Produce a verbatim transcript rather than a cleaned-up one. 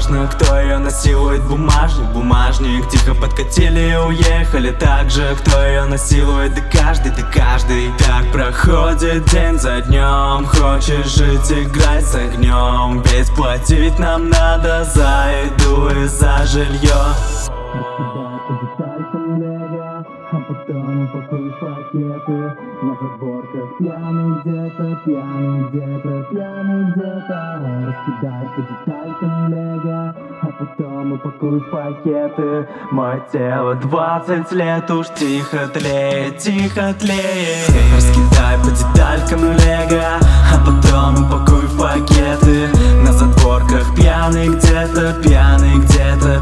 важно, кто ее насилует. Бумажник, бумажник, тихо подкатили и уехали. Также, кто ее насилует, да каждый, да каждый. Так проходит день за днем. Хочешь жить, играть с огнем. Ведь платить нам надо за еду и за жилье. А потом упакуй пакеты. На задворках пьяный где-то, пьяный где-то, пьяный где-то. Раскидай по деталькам лего. А потом упакуй пакеты. Мое тело двадцать лет уж тихо тлеет, тихо тлеет. Раскидай по деталькам лего. А потом упакуй пакеты. На задворках пьяный где-то, пьяный где-то,